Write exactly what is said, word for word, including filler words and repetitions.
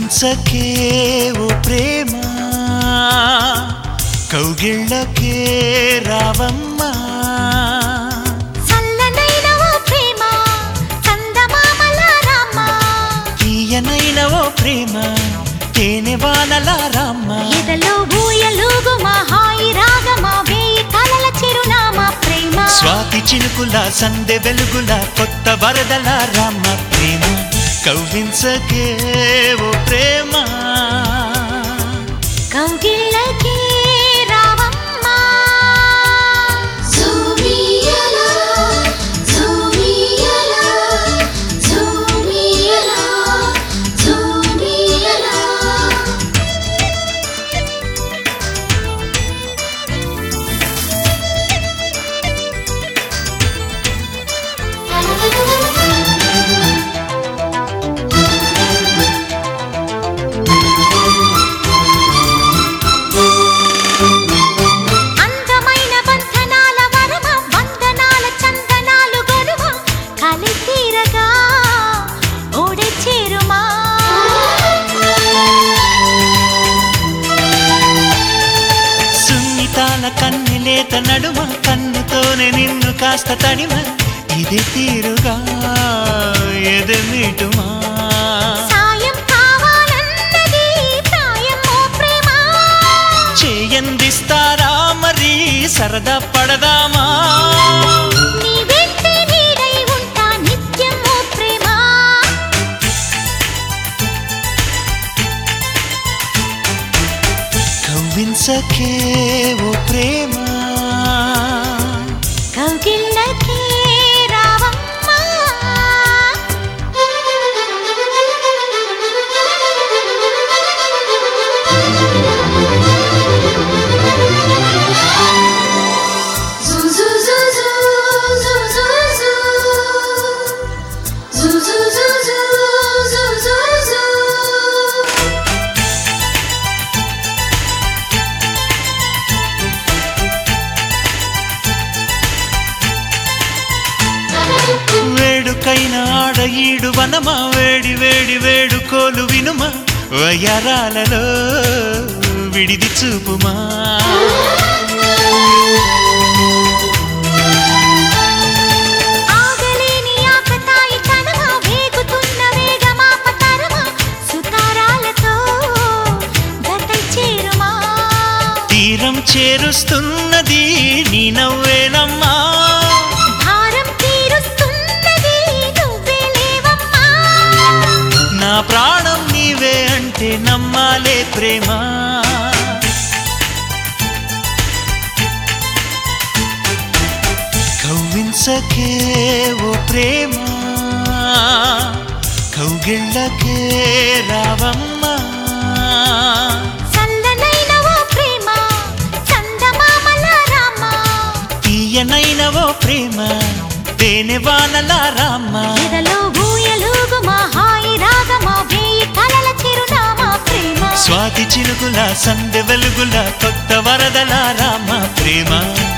కవ్వించకే ఓ ప్రేమ కౌగిళ్ళకే రావమ్మా చల్లనైన ఓ ప్రేమ చందమామల రామ తీయనైన ఓ ప్రేమ తేనె వానల రామ ఎదలో ఊయలుగు మా హాయి రాగమా వేయి కలల చిరునామా ప్రేమ స్వాతి చినుకుల సందె వెలుగుల కొత్త వరదల రామ ప్రేమ కవ్వించకే ఓ ప్రేమ కౌగిళ్ళకే రావమ్మా జూమియలా జూమియలా జూమియలా జూమియలా అందమైన బంధనాల వరమ వందనాల చందనాలు గొలువ కలి తీరగా ఓడే చేరుమా సున్నితాల కన్నెలేత నడుమ కన్నుతోనే నిన్ను కాస్త తడిమ ఇది తీరుగా ఎదమిటుమా సాయం కావాలన్నది ప్రాయం ఓ ప్రేమ చేయందిస్తారా మరి సరదా పడదామా నీ వెంటే నీడై ఉంటా నిత్యం ఓ ప్రేమ కవ్వించకే ఓ ప్రేమ కౌగిళ్ళకే రావమ్మా జూ జూ జూ జూ జూ జూ జూ జూ జూ జూ జూ జూ జూ వేడుకైన ఆడ ఈడు వనమా వేడి వేడి వేడుకోలు వినుమా వయరాలలో విడిది చూపుమా ఆగలేని ఆకతాయి తనమా వేగుతున్న వేగమాపతరమా సుతారాలతో గతై చేరుమా తీరం చేరుస్తున్నది నీ నవ్వేనమ్మా భారం తీరుస్తున్నది నువ్వే లేవమ్మా నా ప్రాణం నీవే అంటే నమ్మాలే ప్రేమ కవ్వించకే ఓ ప్రేమ కౌగిళ్ళకే రావమ్మా చల్లనైన ఓ ప్రేమ చందమామల రామ తీయనైన ఓ ప్రేమ తేనె వానల రామ ఎదలో ఊయలుగు మా హాయి రాగమా వేయి కలల చిరునామా ప్రేమ స్వాతి చినుకుల సందె వెలుగుల కొత్త వరదల రామ ప్రేమ